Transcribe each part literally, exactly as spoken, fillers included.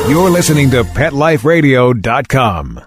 You're listening to pet life radio dot com.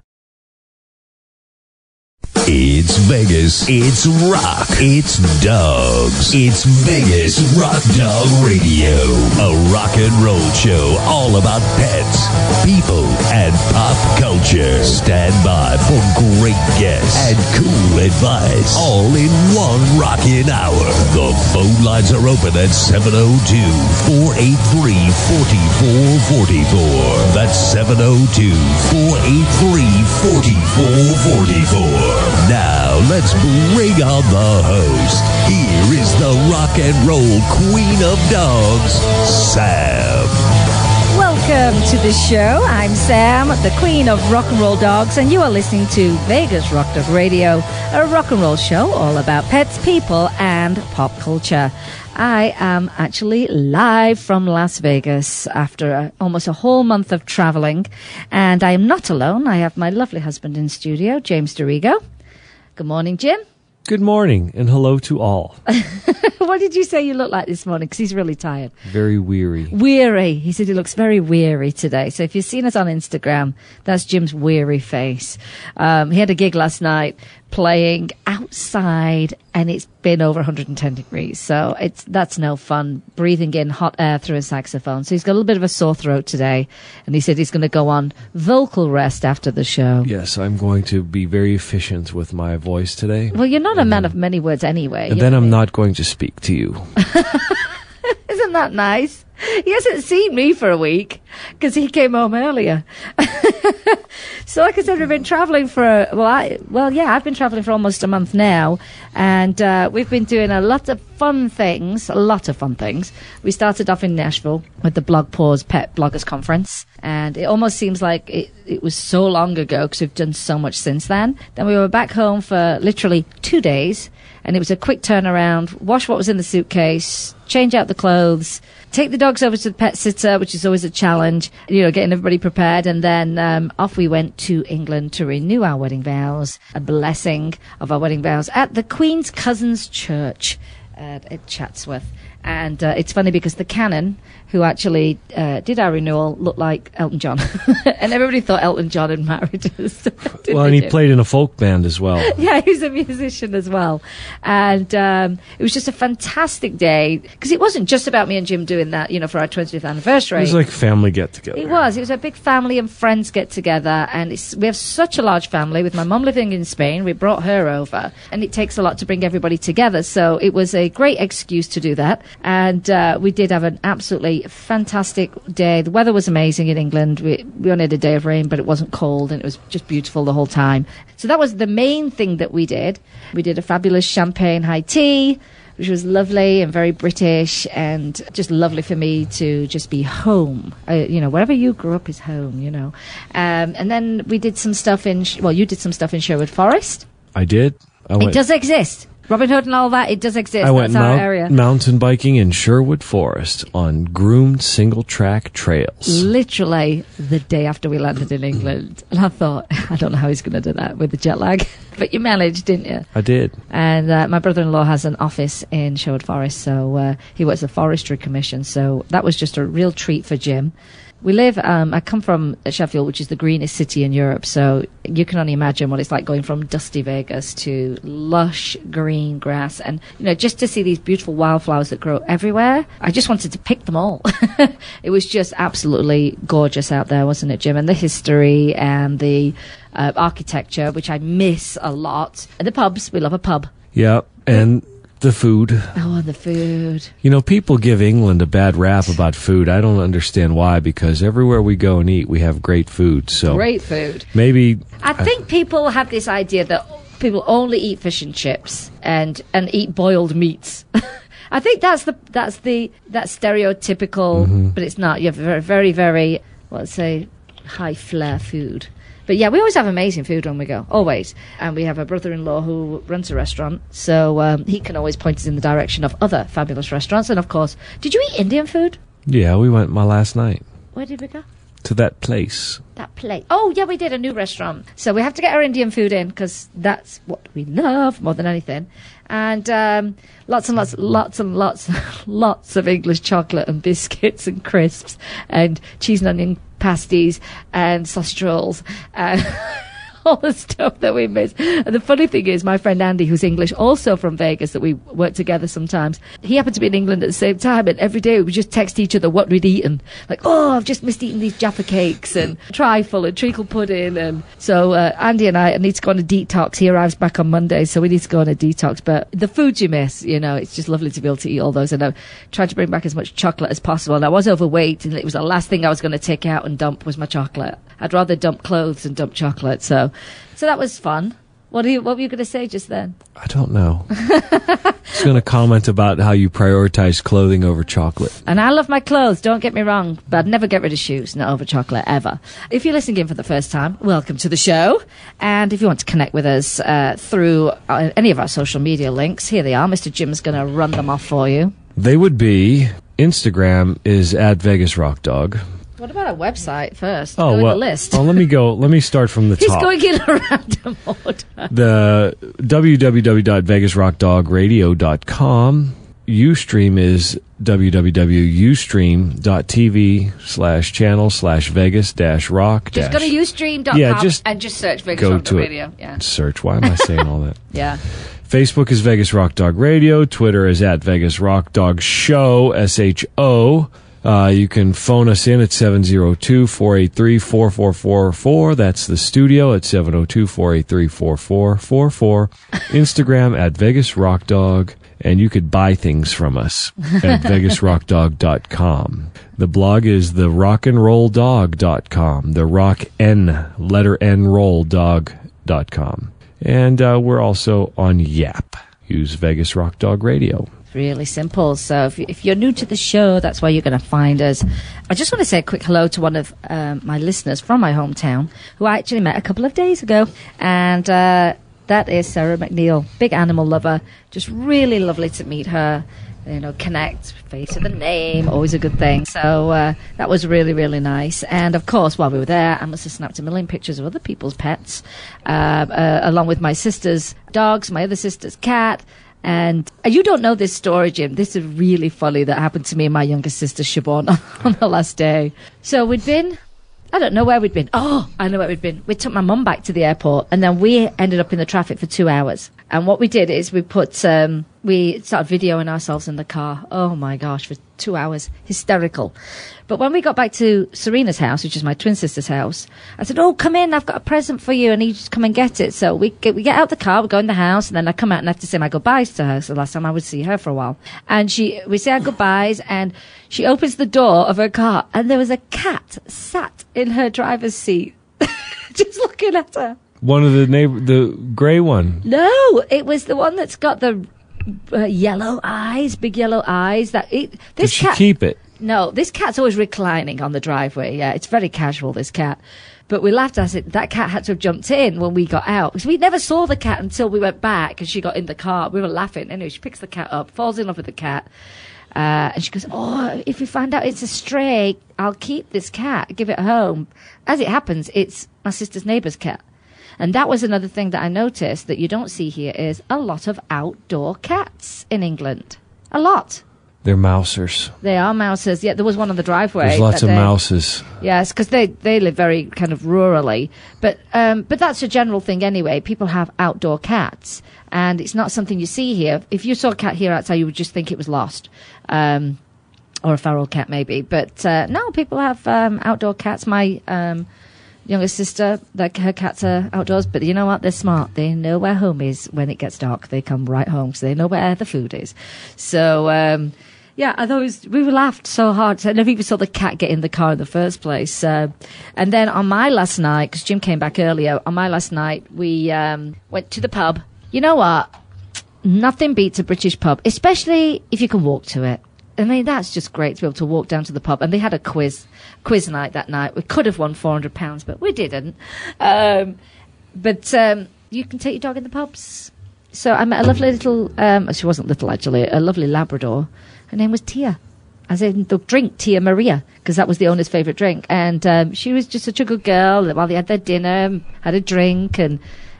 It's Vegas. It's rock. It's dogs. It's Vegas Rock Dog Radio. A rock and roll show all about pets, people, and pop culture. Stand by for great guests and cool advice. All in one rockin' hour. The phone lines are open at seven oh two, four eight three, four four four four. That's seven oh two, four eight three, four four four four. Now, let's bring on the host. Here is the rock and roll queen of dogs, Sam. Welcome to the show. I'm Sam, the queen of rock and roll dogs, and you are listening to Vegas Rock Dog Radio, a rock and roll show all about pets, people, and pop culture. I am actually live from Las Vegas after a, almost a whole month of traveling, and I am not alone. I have my lovely husband in studio, James Dorigo. Good morning, Jim. Good morning, and hello to all. What did you say you look like this morning? Because he's really tired. Very weary. Weary. He said he looks very weary today. So if you've seen us on Instagram, that's Jim's weary face. Um, he had a gig last night playing outside, and it's been over one hundred ten degrees. So it's that's no fun, breathing in hot air through a saxophone. So he's got a little bit of a sore throat today, and he said he's going to go on vocal rest after the show. Yes, I'm going to be very efficient with my voice today. Well, you're not a and man then, of many words anyway. And then I'm not going to speak to you. Isn't that nice? He hasn't seen me for a week because he came home earlier. So like I said, we've been traveling for, well, I, well, yeah, I've been traveling for almost a month now, and uh, we've been doing a lot of fun things, a lot of fun things. We started off in Nashville with the Blog Pause Pet Bloggers Conference, and it almost seems like it, it was so long ago because we've done so much since then. Then we were back home for literally two days, and it was a quick turnaround, wash what was in the suitcase, change out the clothes, take the dogs over to the pet sitter, which is always a challenge, you know, getting everybody prepared. And then um, off we went to England to renew our wedding vows, a blessing of our wedding vows at the Queen's Cousins Church uh, at Chatsworth. And uh, it's funny because the canon who actually uh, did our renewal looked like Elton John. And everybody thought Elton John had married us. Well, and he played in a folk band as well. Yeah, he's a musician as well. And um, it was just a fantastic day because it wasn't just about me and Jim doing that, you know, for our twentieth anniversary. It was like family get-together. It was. It was a big family and friends get-together. And it's, we have such a large family with my mum living in Spain. We brought her over. And it takes a lot to bring everybody together. So it was a great excuse to do that. And uh, we did have an absolutely fantastic day. The weather was amazing in England. We, we only had a day of rain, but it wasn't cold, and it was just beautiful the whole time. So that was the main thing that we did. We did a fabulous champagne high tea, which was lovely and very British, and just lovely for me to just be home. Uh, you know, wherever you grew up is home, you know. Um, and then we did some stuff in, well, you did some stuff in Sherwood Forest. I did. I went, it does exist. Robin Hood and all that, it does exist. I went That's our mount, area. mountain biking in Sherwood Forest on groomed single-track trails. Literally the day after we landed in England. And I thought, I don't know how he's going to do that with the jet lag. But you managed, didn't you? I did. And uh, my brother-in-law has an office in Sherwood Forest, so uh, he works at the Forestry Commission. So that was just a real treat for Jim. We live, um, I come from Sheffield, which is the greenest city in Europe, so you can only imagine what it's like going from dusty Vegas to lush green grass. And, you know, just to see these beautiful wildflowers that grow everywhere, I just wanted to pick them all. It was just absolutely gorgeous out there, wasn't it, Jim? And the history and the uh, architecture, which I miss a lot. And the pubs, we love a pub. Yeah, and the food. Oh, the food. You know, people give England a bad rap about food. I don't understand why, because everywhere we go and eat, we have great food. So Great food. Maybe... I think people have this idea that people only eat fish and chips and, and eat boiled meats. I think that's the that's the that's stereotypical, mm-hmm. But it's not. You have very, very, very, let's say, high flair food. But yeah, we always have amazing food when we go, always. And we have a brother-in-law who runs a restaurant, so um, he can always point us in the direction of other fabulous restaurants. And of course, did you eat Indian food? Yeah, we went my last night. Where did we go? To that place. That place. Oh, yeah, we did a new restaurant. So we have to get our Indian food in because that's what we love more than anything. And um, lots and lots, lots and lots, lots of English chocolate and biscuits and crisps and cheese and onion pasties and sausage rolls. Uh, all the stuff that we miss. And the funny thing is, my friend Andy, who's English, also from Vegas, that we work together sometimes, he happened to be in England at the same time, and every day we would just text each other what we'd eaten. Like, oh, I've just missed eating these Jaffa cakes and trifle and treacle pudding. And so uh, Andy and I need to go on a detox. He arrives back on Monday, so we need to go on a detox. But the foods you miss, you know, it's just lovely to be able to eat all those. And I'm trying to bring back as much chocolate as possible. And I was overweight, and it was the last thing I was going to take out and dump was my chocolate. I'd rather dump clothes than dump chocolate. So, so that was fun. What are you? What were you going to say just then? I don't know. I was going to comment about how you prioritize clothing over chocolate. And I love my clothes, don't get me wrong, but I'd never get rid of shoes, not over chocolate, ever. If you're listening in for the first time, welcome to the show. And if you want to connect with us uh, through uh, any of our social media links, here they are. Mister Jim's going to run them off for you. They would be, Instagram is at Vegas Rock Dog. What about a website first? Oh, Go well, in the list. well, let me go. Let me start from the He's top. going in a random order. The w w w dot vegas rock dog radio dot com. Ustream is w w w dot ustream dot t v slash channel slash Vegas dash rock. Just go to ustream dot com yeah, just and just search Vegas go Rock to Radio. It. Yeah. Search. Why am I saying all that? Yeah. Facebook is Vegas Rock Dog Radio. Twitter is at Vegas Rock Dog Show, S H O. Uh, you can phone us in at seven oh two, four eight three, four four four four. That's the studio at seven oh two, four eight three, four four four four. Instagram at Vegas Rock Dog. And you could buy things from us at vegas rock dog dot com. The blog is the rock and roll dog dot com. The rock N, letter N roll dog dot com. And uh, we're also on Yap. Use Vegas Rock Dog Radio. Really simple. So if, you, if you're new to the show, that's where you're going to find us. I just want to say a quick hello to one of um, my listeners from my hometown, who I actually met a couple of days ago. And uh, that is Sarah McNeil, big animal lover. Just really lovely to meet her. You know, connect, face of the name, always a good thing. So uh, that was really, really nice. And of course, while we were there, I must have snapped a million pictures of other people's pets, uh, uh, along with my sister's dogs, my other sister's cat. And uh, you don't know this story, Jim. This is really funny that happened to me and my younger sister, Siobhan, on the last day. So we'd been, I don't know where we'd been. Oh, I know where we'd been. We took my mum back to the airport, and then we ended up in the traffic for two hours. And what we did is we put, um, we started videoing ourselves in the car. Oh my gosh, for two hours. Hysterical. But when we got back to Serena's house, which is my twin sister's house, I said, oh, come in, I've got a present for you, and you just come and get it. So we get, we get out the car, we go in the house, and then I come out and I have to say my goodbyes to her. So last time I would see her for a while. And she, we say our goodbyes, and she opens the door of her car, and there was a cat sat in her driver's seat, just looking at her. One of the neighbor, the gray one. No, it was the one that's got the uh, yellow eyes, big yellow eyes. That it, this Did she cat, keep it? No, this cat's always reclining on the driveway. Yeah, it's very casual, this cat. But we laughed at it. That cat had to have jumped in when we got out, because we never saw the cat until we went back and she got in the car. We were laughing. Anyway, she picks the cat up, falls in love with the cat. Uh, and she goes, oh, if you find out it's a stray, I'll keep this cat, give it a home. As it happens, it's my sister's neighbour's cat. And that was another thing that I noticed that you don't see here is a lot of outdoor cats in England. A lot. They're mousers. They are mousers. Yeah, there was one on the driveway. There's lots of day. mouses. Yes, because they, they live very kind of rurally. But um, but that's a general thing anyway. People have outdoor cats. And it's not something you see here. If you saw a cat here outside, you would just think it was lost. Um, or a feral cat, maybe. But uh, no, people have um, outdoor cats. My... Um, younger sister, like her cats are outdoors, but you know what? They're smart. They know where home is when it gets dark. They come right home, so they know where the food is. So, um, yeah, I thought it was, we laughed so hard. So I never even saw the cat get in the car in the first place. Uh, and then on my last night, because Jim came back earlier, on my last night, we um, went to the pub. You know what? Nothing beats a British pub, especially if you can walk to it. I mean, that's just great to be able to walk down to the pub. And they had a quiz, quiz night that night. We could have won four hundred pounds, but we didn't. Um, but um, you can take your dog in the pubs. So I met a lovely little, um, she wasn't little actually, a lovely Labrador. Her name was Tia, as in the drink, Tia Maria, because that was the owner's favourite drink. And um, she was just such a good girl. While they had their dinner, had a drink, and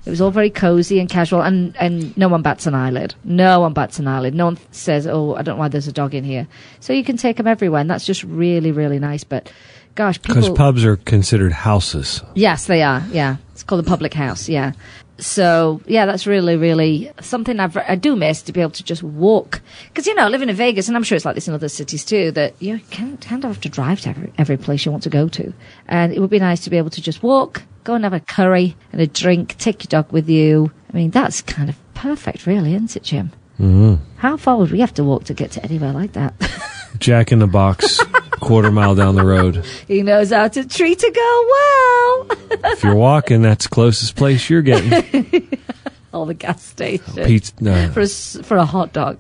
It was all very cozy and casual, and, and no one bats an eyelid. No one bats an eyelid. No one says, oh, I don't know why there's a dog in here. So you can take them everywhere, and that's just really, really nice. But, gosh, people... Because pubs are considered houses. Yes, they are, yeah. It's called a public house, yeah. So, yeah, that's really, really something I've, I do miss, to be able to just walk. Because, you know, living in Vegas, and I'm sure it's like this in other cities too, that you can't, can't have to drive to every, every place you want to go to. And it would be nice to be able to just walk, go and have a curry and a drink, take your dog with you. I mean, that's kind of perfect, really, isn't it, Jim? Mm-hmm. How far would we have to walk to get to anywhere like that? Jack in the Box, quarter mile down the road. He knows how to treat a girl well. If you're walking, that's the closest place you're getting. Or the gas station. Pizza, no. For a, s- for a hot dog.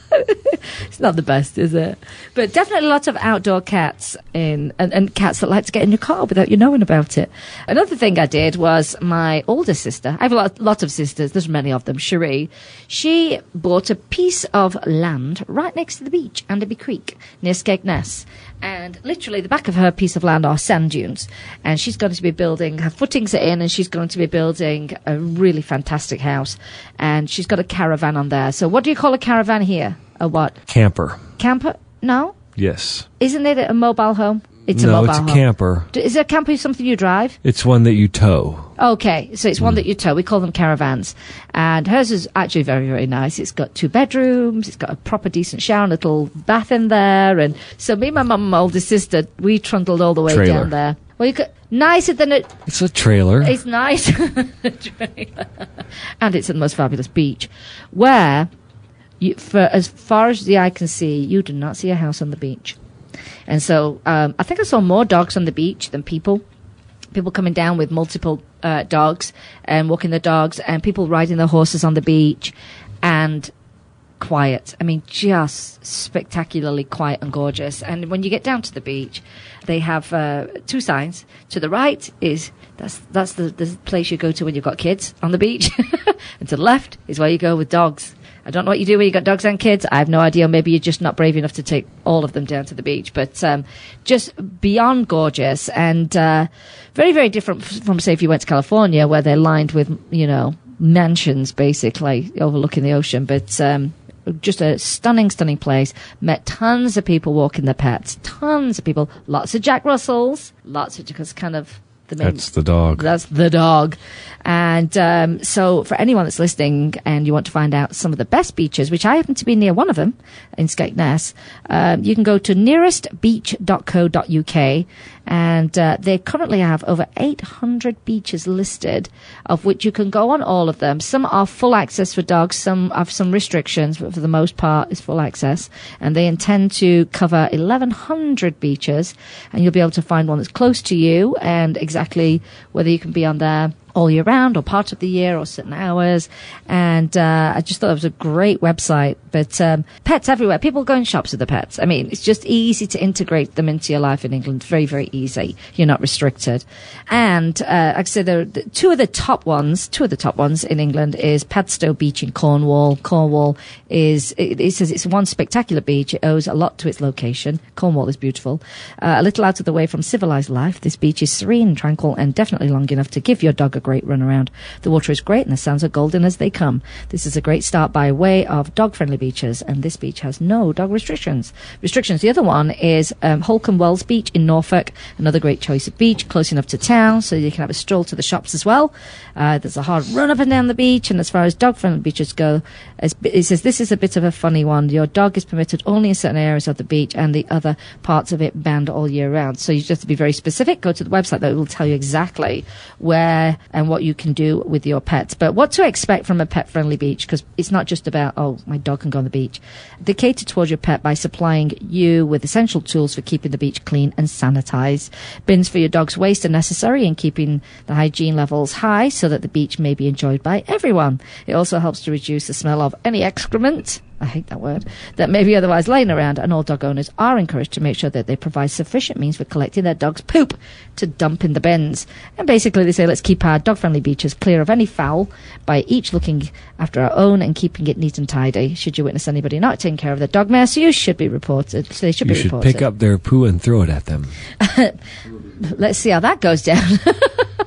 It's not the best, is it? But definitely lots of outdoor cats in, and, and cats that like to get in your car without you knowing about it. Another thing I did was my older sister, I have a lot, lot of sisters, there's many of them, Cherie, she bought a piece of land right next to the beach, Anderby Creek, near Skegness. And literally the back of her piece of land are sand dunes. And she's going to be building, her footings are in, and she's going to be building a really fantastic house. And she's got a caravan on there. So what do you call a caravan here? A what? Camper. Camper? No? Yes. Isn't it a mobile home? It's a no, mobile it's a home. camper. D- Is a camper something you drive? It's one that you tow. Okay, so it's one Mm. that you tow. We call them caravans. And hers is actually very, very nice. It's got two bedrooms. It's got a proper decent shower and a little bath in there. And so me and my mum and my older sister, we trundled all the way Trailer. down there. Well, you could, nicer than it... It's a trailer. It's nice. Trailer. And it's at the most fabulous beach. Where, you, for as far as the eye can see, you do not see a house on the beach. And so um, I think I saw more dogs on the beach than people. People coming down with multiple uh, dogs and walking their dogs, and people riding their horses on the beach, and quiet. I mean, just spectacularly quiet and gorgeous. And when you get down to the beach, they have uh, two signs. To the right is that's that's the, the place you go to when you've got kids on the beach, and to the left is where you go with dogs. I don't know what you do when you've got dogs and kids. I have no idea. Maybe you're just not brave enough to take all of them down to the beach. But um, just beyond gorgeous, and uh, very, very different from, say, if you went to California, where they're lined with, you know, mansions, basically, overlooking the ocean. But um, just a stunning, stunning place. Met tons of people walking their pets. Tons of people. Lots of Jack Russells. Lots of, because kind of... The main, That's the dog. That's the dog. And um, so for anyone that's listening and you want to find out some of the best beaches, which I happen to be near one of them in Skegness, um, you can go to nearest beach dot co dot uk, and uh, they currently have over eight hundred beaches listed, of which you can go on all of them. Some are full access for dogs, some have some restrictions, but for the most part it's full access. And they intend to cover eleven hundred beaches, and you'll be able to find one that's close to you, and exactly whether you can be on there all year round or part of the year or certain hours. And uh, I just thought it was a great website. But um, pets everywhere. People go in shops with the pets. I mean, it's just easy to integrate them into your life in England. Very, very easy. You're not restricted. And uh, like I said, there are the, two of the top ones, two of the top ones in England is Padstow Beach in Cornwall. Cornwall is, it, it says it's one spectacular beach. It owes a lot to its location. Cornwall is beautiful. Uh, a little out of the way from civilized life, this beach is serene, tranquil, and definitely long enough to give your dog a great run around. The water is great and the sands are golden as they come. This is a great start by way of dog-friendly beaches, and this beach has no dog restrictions. Restrictions. The other one is um, Holcombe Wells Beach in Norfolk, another great choice of beach, close enough to town so you can have a stroll to the shops as well. Uh, there's a hard run up and down the beach, and as far as dog-friendly beaches go, as, it says this is a bit of a funny one. Your dog is permitted only in certain areas of the beach, and the other parts of it banned all year round. So you just have to be very specific. Go to the website that will tell you exactly where and what you can do with your pets. But what to expect from a pet-friendly beach, because it's not just about, oh, my dog can go on the beach. They cater towards your pet by supplying you with essential tools for keeping the beach clean and sanitized. Bins for your dog's waste are necessary in keeping the hygiene levels high so that the beach may be enjoyed by everyone. It also helps to reduce the smell of any excrement, I hate that word, that may be otherwise laying around, and all dog owners are encouraged to make sure that they provide sufficient means for collecting their dog's poop to dump in the bins. And basically they say, let's keep our dog-friendly beaches clear of any foul by each looking after our own and keeping it neat and tidy. Should you witness anybody not taking care of their dog mess, you should be reported. So they should You be should reported. pick up their poo and throw it at them. Let's see how that goes down.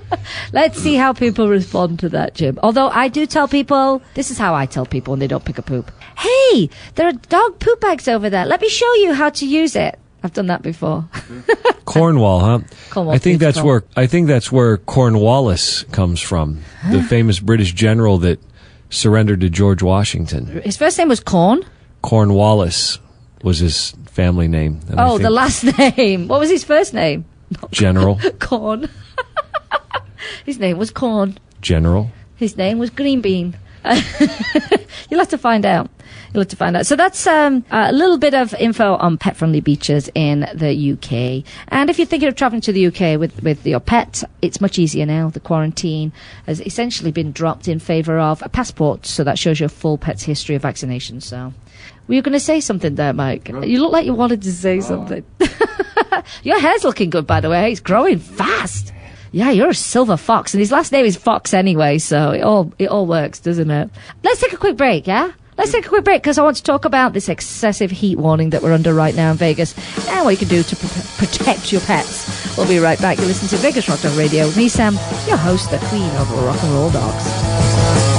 Let's see how people respond to that, Jim. Although I do tell people, this is how I tell people when they don't pick a poop. Hey, there are dog poop bags over there. Let me show you how to use it. I've done that before. Cornwall, huh? Cornwall, I think that's corn. where I think that's where Cornwallis comes from, huh? The famous British general that surrendered to George Washington. His first name was Corn? Cornwallis was his family name. And oh, the last name. What was his first name? General. Corn. His name was Corn. General. His name was Green Bean. You'll have to find out. You'll have to find out. So that's um, a little bit of info on pet-friendly beaches in the U K. And if you're thinking of traveling to the U K with, with your pet, it's much easier now. The quarantine has essentially been dropped in favour of a passport, so that shows your full pet's history of vaccination. So, were you going to say something there, Mike? Oh. You look like you wanted to say oh. something. Your hair's looking good, by the way. It's growing fast. Yeah, you're a silver fox, and his last name is Fox anyway, so it all it all works, doesn't it? Let's take a quick break, yeah? Let's take a quick break, because I want to talk about this excessive heat warning that we're under right now in Vegas, and what you can do to pr- protect your pets. We'll be right back. You're listening to Vegas Rock Dog Radio with me, Sam, your host, the queen of rock and roll dogs.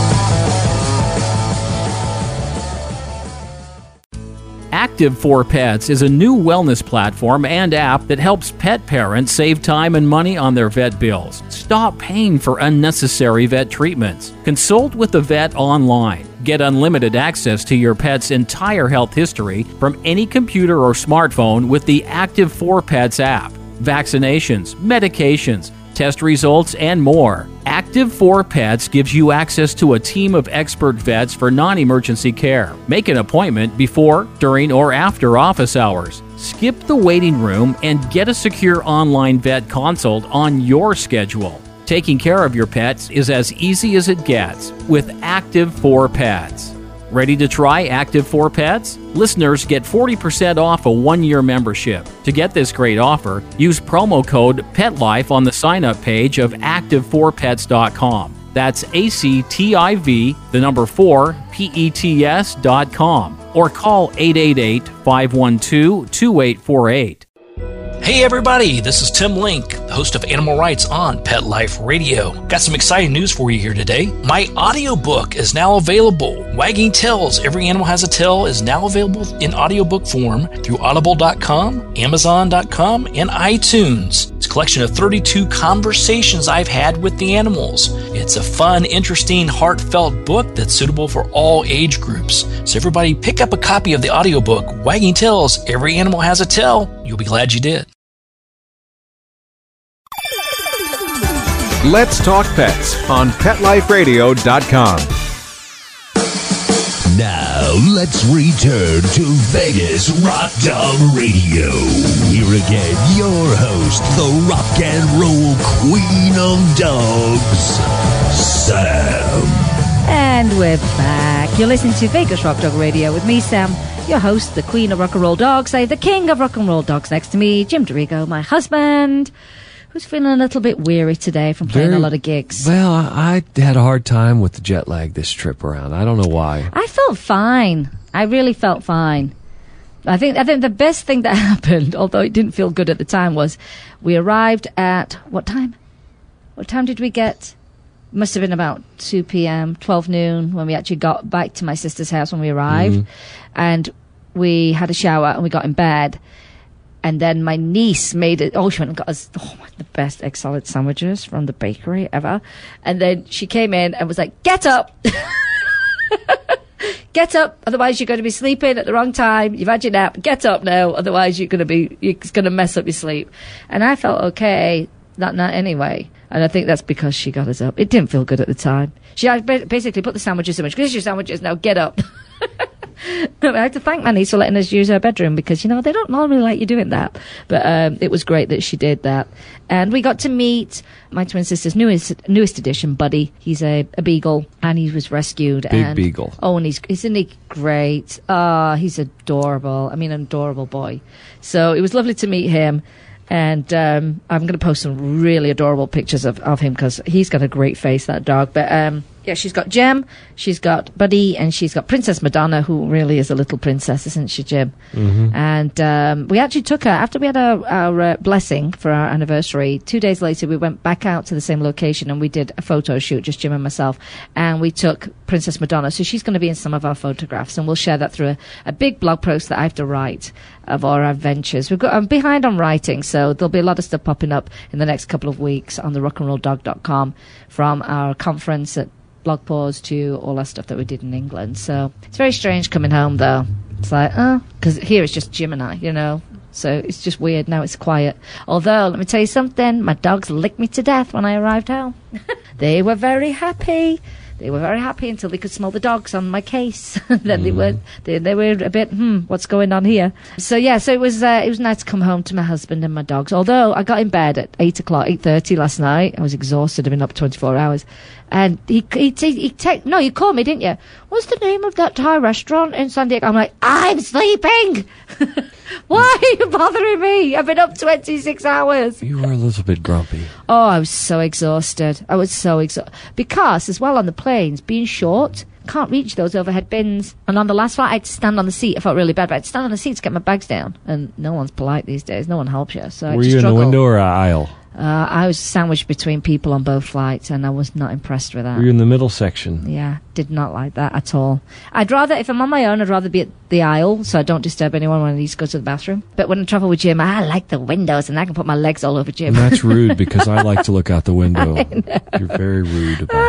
Active for Pets is a new wellness platform and app that helps pet parents save time and money on their vet bills. Stop paying for unnecessary vet treatments. Consult with the vet online. Get unlimited access to your pet's entire health history from any computer or smartphone with the Active for Pets app. Vaccinations, medications, test results, and more. Active for Pets gives you access to a team of expert vets for non-emergency care. Make an appointment before, during, or after office hours. Skip the waiting room and get a secure online vet consult on your schedule. Taking care of your pets is as easy as it gets with Active for Pets. Ready to try Active for Pets? Listeners get forty percent off a one-year membership. To get this great offer, use promo code PETLIFE on the sign-up page of active for pets dot com. That's A C T I V, the number four, P E T S dot com. Or call eight eight eight, five one two, two eight four eight. Hey everybody, this is Tim Link, the host of Animal Rights on Pet Life Radio. Got some exciting news for you here today. My audiobook is now available. Wagging Tails, Every Animal Has a Tail is now available in audiobook form through audible dot com, amazon dot com, and iTunes. It's a collection of thirty-two conversations I've had with the animals. It's a fun, interesting, heartfelt book that's suitable for all age groups. So everybody pick up a copy of the audiobook, Wagging Tails, Every Animal Has a Tail. You'll be glad you did. Let's Talk Pets on pet life radio dot com. Now, let's return to Vegas Rock Dog Radio. Here again, your host, the rock and roll queen of dogs, Sam. And we're back. You're listening to Vegas Rock Dog Radio with me, Sam, your host, the queen of rock and roll dogs, say the king of rock and roll dogs. Next to me, Jim DeRigo, my husband, who's feeling a little bit weary today from playing Very, a lot of gigs. Well, I, I had a hard time with the jet lag this trip around. I don't know why. I felt fine. I really felt fine. I think I think the best thing that happened, although it didn't feel good at the time, was we arrived at, what time? What time did we get? Must have been about two p.m., twelve noon, when we actually got back to my sister's house when we arrived. Mm-hmm. And we had a shower and we got in bed. And then my niece made it. Oh, she went and got us oh, the best egg salad sandwiches from the bakery ever. And then she came in and was like, "Get up, get up! Otherwise, you're going to be sleeping at the wrong time. You've had your nap. Get up now. Otherwise, you're going to be it's going to mess up your sleep." And I felt okay that night anyway. And I think that's because she got us up. It didn't feel good at the time. She basically put the sandwiches in. This is your sandwiches now. Get up. I have to thank my niece for letting us use her bedroom because, you know, they don't normally like you doing that. But um, it was great that she did that. And we got to meet my twin sister's newest newest addition, Buddy. He's a, a beagle, and he was rescued. Big and, beagle. Oh, and he's, isn't he great? Ah, oh, he's adorable. I mean, an adorable boy. So it was lovely to meet him. And um, I'm going to post some really adorable pictures of, of him because he's got a great face, that dog. But um, Yeah, she's got Jem, she's got Buddy, and she's got Princess Madonna, who really is a little princess, isn't she, Jim? Mm-hmm. And um, we actually took her, after we had our, our uh, blessing for our anniversary, two days later we went back out to the same location and we did a photo shoot, just Jim and myself, and we took Princess Madonna. So she's going to be in some of our photographs, and we'll share that through a, a big blog post that I have to write of our adventures. We've got, I'm behind on writing, so there'll be a lot of stuff popping up in the next couple of weeks on the rock and roll dog dot com from our conference at Blog Pause to all that stuff that we did in England. So it's very strange coming home, though. It's like, oh, because here it's just Jim and I, you know. So it's just weird. Now it's quiet. Although, let me tell you something, my dogs licked me to death when I arrived home. They were very happy. They were very happy until they could smell the dogs on my case. Then mm. they were they, they were a bit, hmm, what's going on here? So yeah, so it was uh, it was nice to come home to my husband and my dogs. Although I got in bed at eight o'clock, eight thirty last night. I was exhausted. I've been up twenty four hours. And he he he, he te- no, you called me, didn't you? What's the name of that Thai restaurant in San Diego? I'm like, I'm sleeping. Why are you bothering me? I've been up twenty-six hours. You were a little bit grumpy. Oh, I was so exhausted. I was so exhausted. Because, as well, on the planes, being short, can't reach those overhead bins. And on the last flight, I had to stand on the seat. I felt really bad, but I had to stand on the seat to get my bags down. And no one's polite these days. No one helps you. So were I just you in struggled. the window or aisle? Uh, I was sandwiched between people on both flights, and I was not impressed with that. Were you in the middle section? Yeah, did not like that at all. I'd rather, if I'm on my own, I'd rather be at the aisle, so I don't disturb anyone when I need to go to the bathroom. But when I travel with Jim, I like the windows, and I can put my legs all over Jim. And that's rude, because I like to look out the window. You're very rude about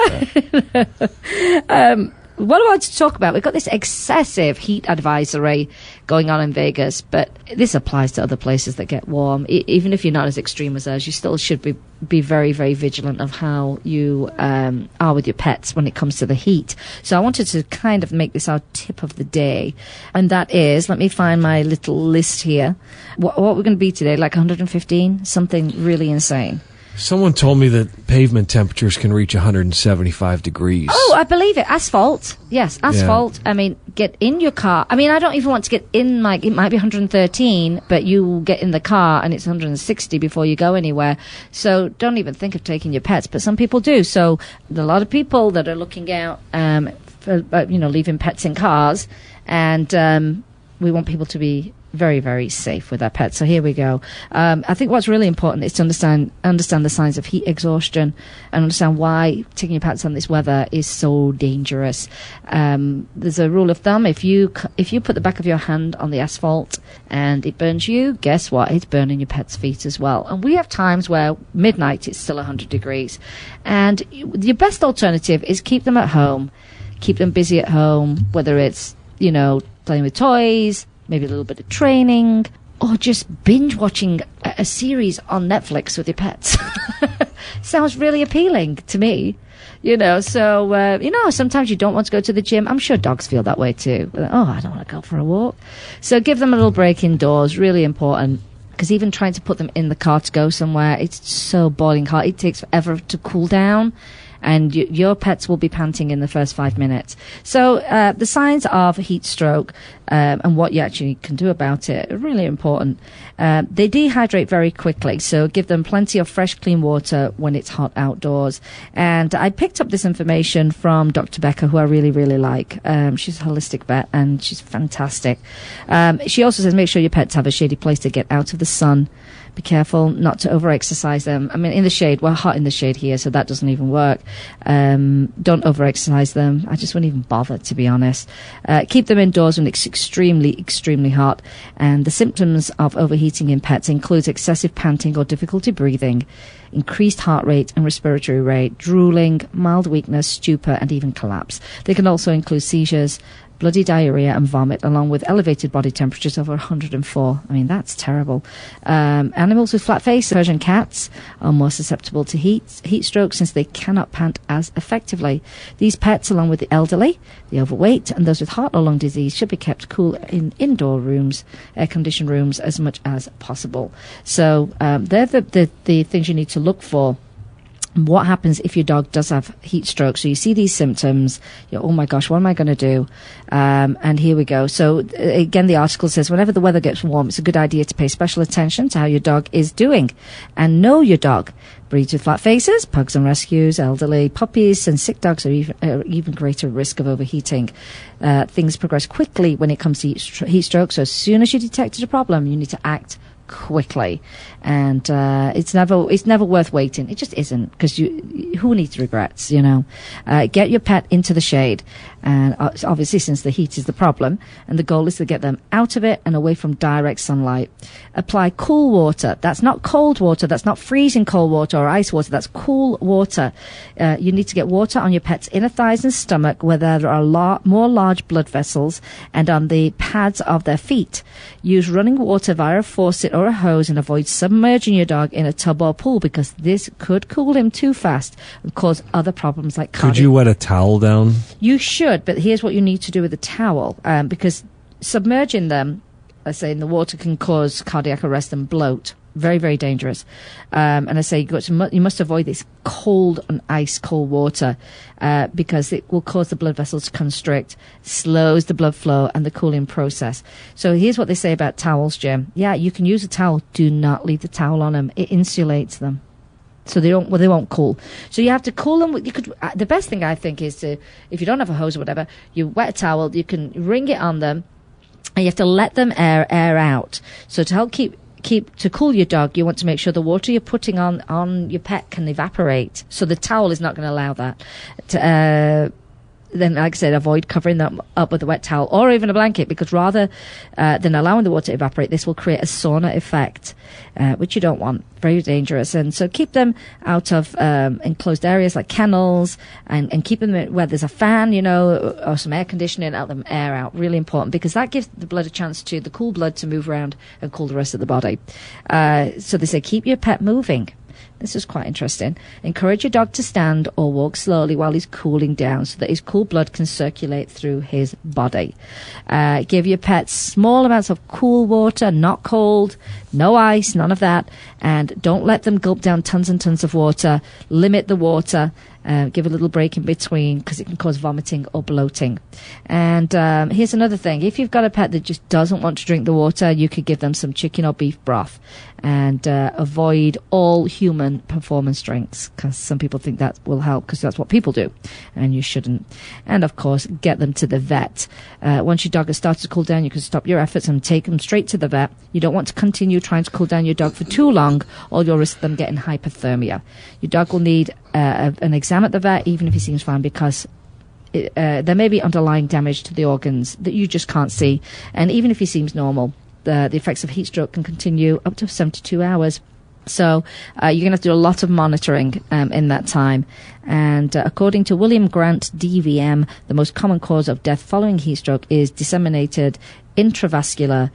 that. um, What I wanted to talk about, we've got this excessive heat advisory going on in Vegas, but this applies to other places that get warm. E- even if you're not as extreme as us, you still should be be very, very vigilant of how you um, are with your pets when it comes to the heat. So I wanted to kind of make this our tip of the day, and that is, let me find my little list here. What, what we're going to be today, like one hundred fifteen? Something really insane. Someone told me that pavement temperatures can reach one hundred seventy-five degrees. Oh, I believe it. Asphalt. Yes, asphalt. Yeah. I mean, get in your car. I mean, I don't even want to get in, like, it might be one hundred thirteen, but you get in the car and it's one hundred sixty before you go anywhere. So don't even think of taking your pets, but some people do. So there are a lot of people that are looking out, um, for, uh, you know, leaving pets in cars, and um, we want people to be very, very safe with their pets. So here we go. Um, I think what's really important is to understand understand the signs of heat exhaustion and understand why taking your pets on this weather is so dangerous. Um, there's a rule of thumb: if you if you put the back of your hand on the asphalt and it burns you, guess what? It's burning your pet's feet as well. And we have times where midnight it's still one hundred degrees, and your best alternative is keep them at home, keep them busy at home, whether it's, you know, playing with toys, maybe a little bit of training, or just binge watching a, a series on Netflix with your pets. Sounds really appealing to me, you know. So, uh, you know, sometimes you don't want to go to the gym. I'm sure dogs feel that way too. Oh, I don't want to go for a walk. So give them a little break indoors, really important. Because even trying to put them in the car to go somewhere, it's so boiling hot. It takes forever to cool down. And y- your pets will be panting in the first five minutes. So uh, the signs of heat stroke um, and what you actually can do about it are really important. Uh, they dehydrate very quickly, so give them plenty of fresh, clean water when it's hot outdoors. And I picked up this information from Doctor Becker, who I really, really like. Um, she's a holistic vet, and she's fantastic. Um, she also says make sure your pets have a shady place to get out of the sun. Be careful not to over-exercise them. I mean, in the shade, we're hot in the shade here, so that doesn't even work. Um, don't over-exercise them. I just wouldn't even bother, to be honest. Uh, keep them indoors when it's extremely, extremely hot. And the symptoms of overheating in pets include excessive panting or difficulty breathing, increased heart rate and respiratory rate, drooling, mild weakness, stupor, and even collapse. They can also include seizures, bloody diarrhea and vomit, along with elevated body temperatures over one hundred four. I mean, that's terrible. Um, animals with flat face, Persian cats, are more susceptible to heat heat stroke since they cannot pant as effectively. These pets, along with the elderly, the overweight, and those with heart or lung disease, should be kept cool in indoor rooms, air-conditioned rooms, as much as possible. So um, they're the, the, the things you need to look for what happens if your dog does have heat stroke? So you see these symptoms, you're, oh my gosh, what am I going to do? Um, and here we go. So uh, again, the article says, whenever the weather gets warm, it's a good idea to pay special attention to how your dog is doing and know your dog. Breeds with flat faces, pugs and rescues, elderly, puppies, and sick dogs are even, uh, even greater risk of overheating. Uh, things progress quickly when it comes to heat, st- heat stroke. So as soon as you detected a problem, you need to act quickly, and uh, it's never it's never worth waiting. It just isn't, because you who needs regrets, you know. Uh, get your pet into the shade, and uh, obviously since the heat is the problem, and the goal is to get them out of it and away from direct sunlight. Apply cool water. That's not cold water. That's not freezing cold water or ice water. That's cool water. Uh, you need to get water on your pet's inner thighs and stomach, where there are lar- more large blood vessels, and on the pads of their feet. Use running water via a faucet or a hose, and avoid submerging your dog in a tub or pool, because this could cool him too fast and cause other problems like cardiac. Could you wet a towel down? You should, but here's what you need to do with the towel, um, because submerging them, I say, in the water can cause cardiac arrest and bloat. Very, very dangerous. Um, and I say you, got to, you must avoid this cold and ice cold water, uh, because it will cause the blood vessels to constrict, slows the blood flow and the cooling process. So here's what they say about towels, Jim. Yeah, you can use a towel. Do not leave the towel on them. It insulates them, so they don't well they won't cool. So you have to cool them. You could. Uh, the best thing, I think, is to, if you don't have a hose or whatever, you wet a towel. You can wring it on them, and you have to let them air air out. So to help keep keep to cool your dog, you want to make sure the water you're putting on on your pet can evaporate. So the towel is not going to allow that. To, uh, then, like I said, avoid covering them up with a wet towel or even a blanket, because rather uh, than allowing the water to evaporate, this will create a sauna effect, uh, which you don't want. Very dangerous. And so keep them out of um, enclosed areas like kennels, and, and keep them where there's a fan, you know, or some air conditioning, out them air out. Really important, because that gives the blood a chance to, the cool blood to move around and cool the rest of the body. Uh, so they say keep your pet moving. This is quite interesting. Encourage your dog to stand or walk slowly while he's cooling down, so that his cool blood can circulate through his body. Uh, give your pets small amounts of cool water, not cold, no ice, none of that. And don't let them gulp down tons and tons of water. Limit the water. Uh, give a little break in between, because it can cause vomiting or bloating. And um, here's another thing. If you've got a pet that just doesn't want to drink the water, you could give them some chicken or beef broth. And uh, avoid all human performance drinks, because some people think that will help, because that's what people do, and you shouldn't. And of course, get them to the vet. Uh, once your dog has started to cool down, you can stop your efforts and take them straight to the vet. You don't want to continue trying to cool down your dog for too long, or you'll risk them getting hypothermia. Your dog will need uh, an exam at the vet, even if he seems fine, because it, uh, there may be underlying damage to the organs that you just can't see. And even if he seems normal, the, the effects of heat stroke can continue up to seventy-two hours. So uh, you're going to have to do a lot of monitoring um, in that time. And uh, according to William Grant, D V M, the most common cause of death following heat stroke is disseminated intravascular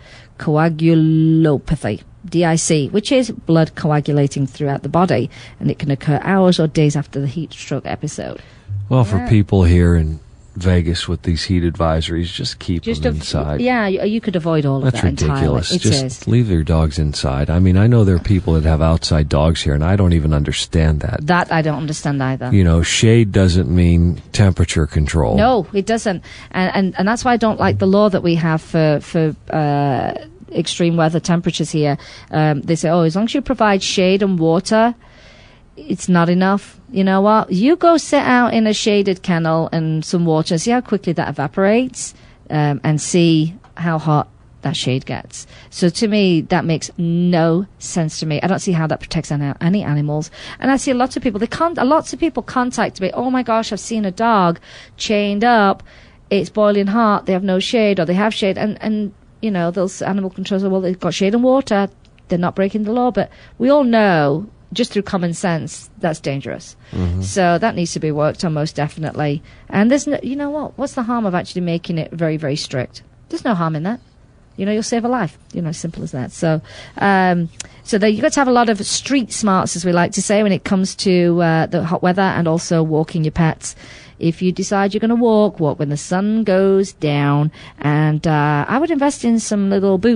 coagulopathy, D I C, which is blood coagulating throughout the body, and it can occur hours or days after the heat stroke episode. Well, Yeah. for people here in Vegas with these heat advisories, just keep Just them av- inside. Yeah, you, you could avoid all of That's that ridiculous. entirely. It Just is. leave their dogs inside. I mean, I know there are people that have outside dogs here, and I don't even understand that. That I don't understand either. You know, shade doesn't mean temperature control. No, it doesn't. And, and and that's why I don't like the law that we have for for uh, extreme weather temperatures here. Um, they say, oh, as long as you provide shade and water, it's not enough. You know what? You go sit out in a shaded kennel and some water and see how quickly that evaporates, um, and see how hot that shade gets. So to me, that makes no sense to me. I don't see how that protects any, any animals. And I see a lot of people, they can't, lots of people contact me, oh my gosh, I've seen a dog chained up, it's boiling hot, they have no shade, or they have shade, and, and you know, those animal controllers are, well, they've got shade and water, they're not breaking the law. But we all know, just through common sense, that's dangerous. Mm-hmm. So that needs to be worked on, most definitely. And there's no, you know what? What's the harm of actually making it very, very strict? There's no harm in that. You know, you'll save a life. You know, simple as that. So, um, so there, you've got to have a lot of street smarts, as we like to say, when it comes to uh, the hot weather and also walking your pets. If you decide you're going to walk, walk when the sun goes down. And uh, I would invest in some little boots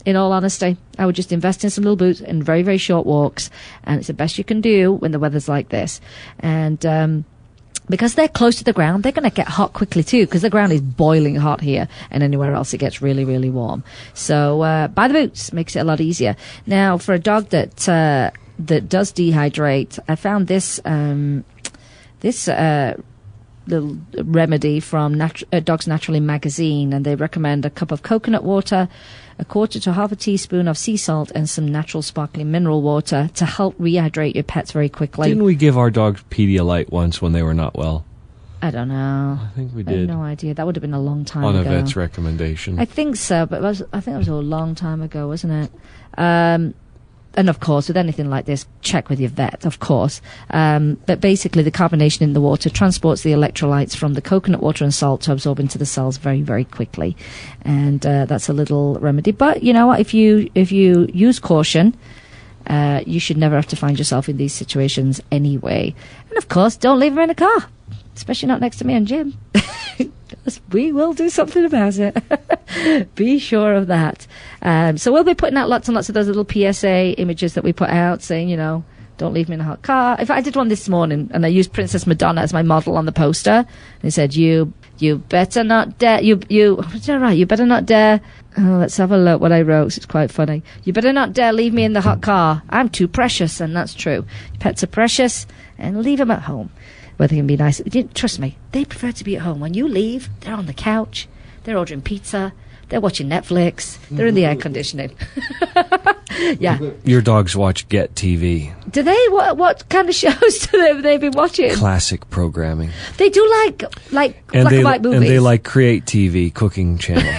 in all honesty. I would just invest in some little boots and very, very short walks. And it's the best you can do when the weather's like this. And um, because they're close to the ground, they're going to get hot quickly too, because the ground is boiling hot here, and anywhere else it gets really, really warm. So uh, buy the boots. Makes it a lot easier. Now, for a dog that uh, that does dehydrate, I found this um, this uh, little remedy from Natu- uh, Dogs Naturally magazine, and they recommend a cup of coconut water, a quarter to half a teaspoon of sea salt, and some natural sparkling mineral water to help rehydrate your pets very quickly. Didn't we give our dogs Pedialyte once when they were not well? I don't know. I think we I have did. no idea. That would have been a long time On ago. a vet's recommendation. I think so, but it was, I think it was a long time ago, wasn't it? Um, and of course, with anything like this, check with your vet, of course. Um, but basically, the carbonation in the water transports the electrolytes from the coconut water and salt to absorb into the cells very, very quickly. And uh, that's a little remedy. But you know what? If you if you use caution, uh, you should never have to find yourself in these situations anyway. And of course, don't leave them in a car, especially not next to me and Jim. We will do something about it. Be sure of that. Um, so we'll be putting out lots and lots of those little P S A images that we put out saying, you know, don't leave me in a hot car. In fact, I did one this morning, and I used Princess Madonna as my model on the poster. And it said, you you better not dare, you, you, what's that right? You better not dare. Oh, let's have a look what I wrote. It's quite funny. You better not dare leave me in the hot car. I'm too precious, and that's true. Pets are precious, and leave them at home. Where they can be nice. Trust me, they prefer to be at home. When you leave, they're on the couch, they're ordering pizza, they're watching Netflix, they're in the air conditioning. Yeah. Your dogs watch Get T V. Do they? What what kind of shows do they, have they been watching? Classic programming. They do like like And black they, and white movies. and they like Create T V, cooking channels.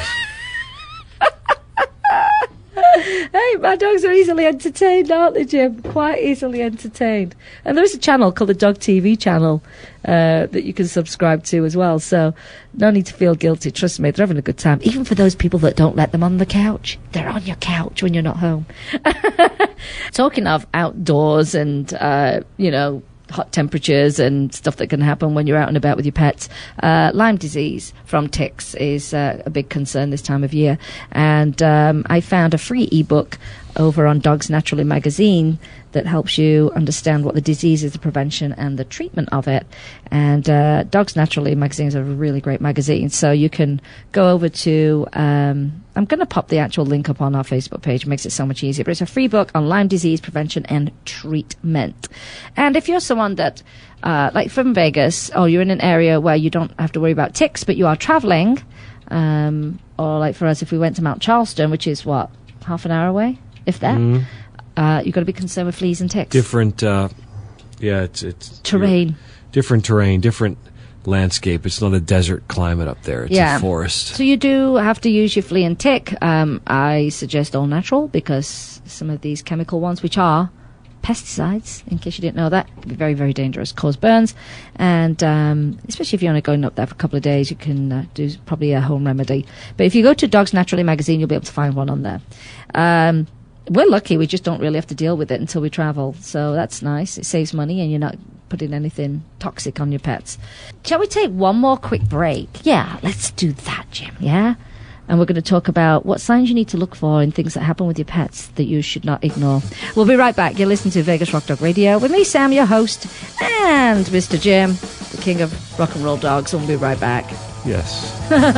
Hey, my dogs are easily entertained, aren't they, Jim? Quite easily entertained. And there is a channel called the Dog T V channel uh, that you can subscribe to as well. So no need to feel guilty. Trust me, they're having a good time. Even for those people that don't let them on the couch. They're on your couch when you're not home. Talking of outdoors and, uh, you know, hot temperatures and stuff that can happen when you're out and about with your pets. Uh, Lyme disease from ticks is uh, a big concern this time of year. And um, I found a free ebook over on Dogs Naturally magazine that helps you understand what the disease is, the prevention and the treatment of it. And uh, Dogs Naturally magazine is a really great magazine. So you can go over to, um, I'm going to pop the actual link up on our Facebook page. It makes it so much easier. But it's a free book on Lyme disease prevention and treatment. And if you're someone that, uh, like from Vegas, or you're in an area where you don't have to worry about ticks, but you are traveling, um, or like for us, if we went to Mount Charleston, which is what, half an hour away, if that, mm. uh, you've got to be concerned with fleas and ticks. Different, uh, yeah, it's it's terrain. Different terrain, different landscape. It's not a desert climate up there. It's yeah. a forest. So you do have to use your flea and tick. Um, I suggest all natural, because some of these chemical ones, which are pesticides, in case you didn't know that, can be very, very dangerous, cause burns. And um, especially if you're only going up there for a couple of days, you can uh, do probably a home remedy. But if you go to Dogs Naturally magazine, you'll be able to find one on there. Um, we're lucky, we just don't really have to deal with it until we travel. So that's nice. It saves money and you're not putting anything toxic on your pets. Shall we take one more quick break? Yeah, let's do that, Jim, yeah? And we're going to talk about what signs you need to look for in things that happen with your pets that you should not ignore. We'll be right back. You're listening to Vegas Rock Dog Radio with me, Sam, your host, and Mister Jim, the king of rock and roll dogs. And we'll be right back. Yes.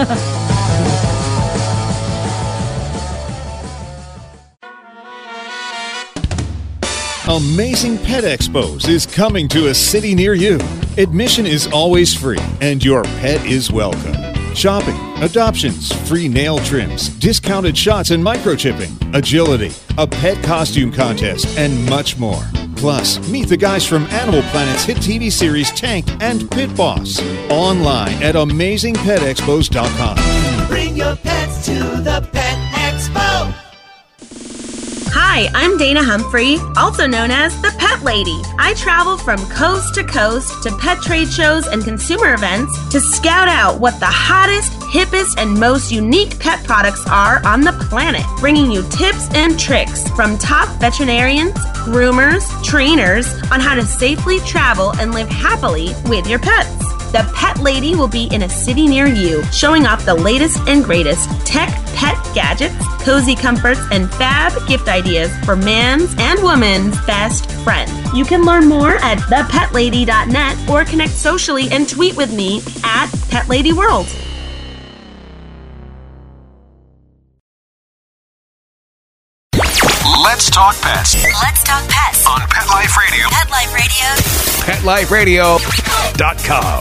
Amazing Pet Expos is coming to a city near you. Admission is always free, and your pet is welcome. Shopping, adoptions, free nail trims, discounted shots and microchipping, agility, a pet costume contest, and much more. Plus, meet the guys from Animal Planet's hit T V series Tank and Pit Boss. Online at amazing pet expos dot com. Bring your pets to the Pet Expo. Hi, I'm Dana Humphrey, also known as the Pet Lady. I travel from coast to coast to pet trade shows and consumer events to scout out what the hottest, hippest, and most unique pet products are on the planet, bringing you tips and tricks from top veterinarians, groomers, trainers on how to safely travel and live happily with your pets. The Pet Lady will be in a city near you, showing off the latest and greatest tech, pet gadgets, cozy comforts, and fab gift ideas for man's and woman's best friend. You can learn more at the pet lady dot net or connect socially and tweet with me at Pet Lady World. Let's talk pets Let's talk pets on Pet Life Radio. Pet Life Radio. pet life radio Dot com.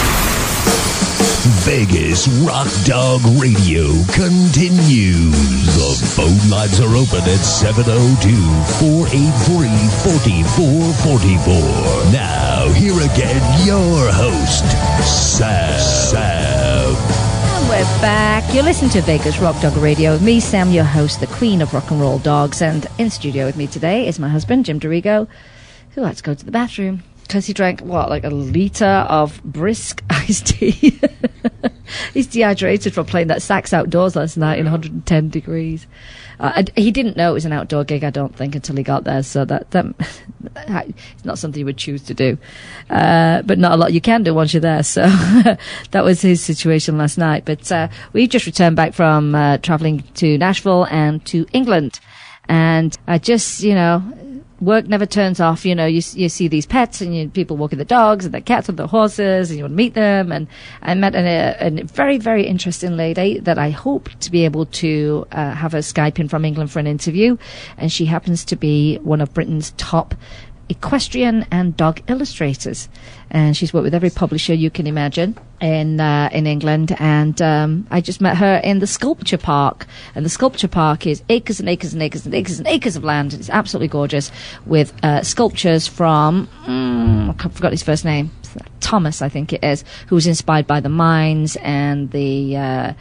Vegas Rock Dog Radio continues. The phone lines are open at seven oh two, four eight three, four four four four. Now, here again, your host, Sam. Sam. And we're back. You're listening to Vegas Rock Dog Radio with me, Sam, your host, the queen of rock and roll dogs. And in studio with me today is my husband, Jim DeRigo, who had to go to the bathroom because he drank, what, like a litre of brisk iced tea. He's dehydrated from playing that sax outdoors last night in one hundred ten degrees. Uh, and he didn't know it was an outdoor gig, I don't think, until he got there. So that, that it's not something you would choose to do. Uh, but not a lot you can do once you're there. So that was his situation last night. But uh, we just returned back from uh, traveling to Nashville and to England. And I just, you know, work never turns off. You know, you you see these pets and you, people walking the dogs and the cats and the horses, and you want to meet them. And I met an, a, a very, very interesting lady that I hope to be able to uh, have her Skype in from England for an interview. And she happens to be one of Britain's top equestrian and dog illustrators, and she's worked with every publisher you can imagine in uh, in England. And um, I just met her in the sculpture park, and the sculpture park is acres and acres and acres and acres and acres of land. It's absolutely gorgeous with uh, sculptures from mm, I forgot his first name, Thomas, I think it is, who was inspired by the mines and the uh,